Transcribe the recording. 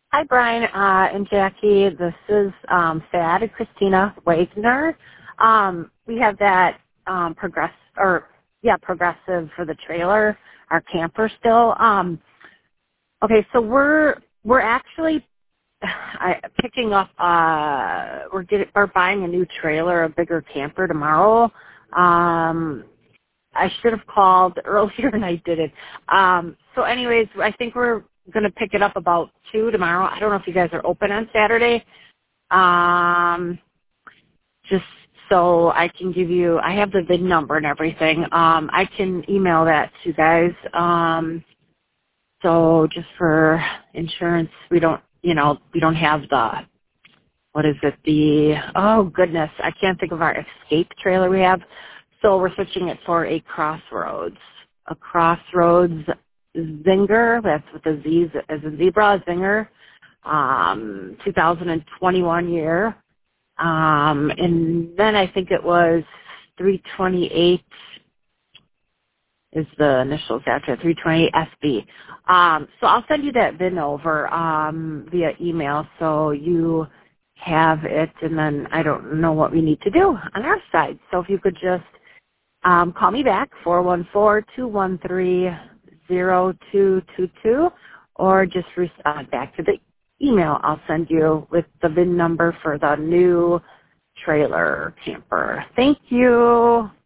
Hi, Brian and Jackie. This is Thad and Christina Wagner. We have that progressive for the trailer, our camper still. Okay, so we're actually picking up. We're buying a new trailer, a bigger camper tomorrow. I should have called earlier and I didn't. So anyways, I think we're going to pick it up about 2 tomorrow. I don't know if you guys are open on Saturday. Just so I can give you, I have the VIN number and everything. I can email that to you guys. So just for insurance, we don't have oh goodness, I can't think of our escape trailer we have. So we're switching it for a Crossroads Zinger. That's with a Z as a zebra, Zinger, 2021 year. And then I think it was 328 is the initials after 328 SB. So I'll send you that VIN over via email so you have it, and then I don't know what we need to do on our side. So if you could just call me back, 414-213-0222, or just respond back to the email I'll send you with the VIN number for the new trailer camper. Thank you.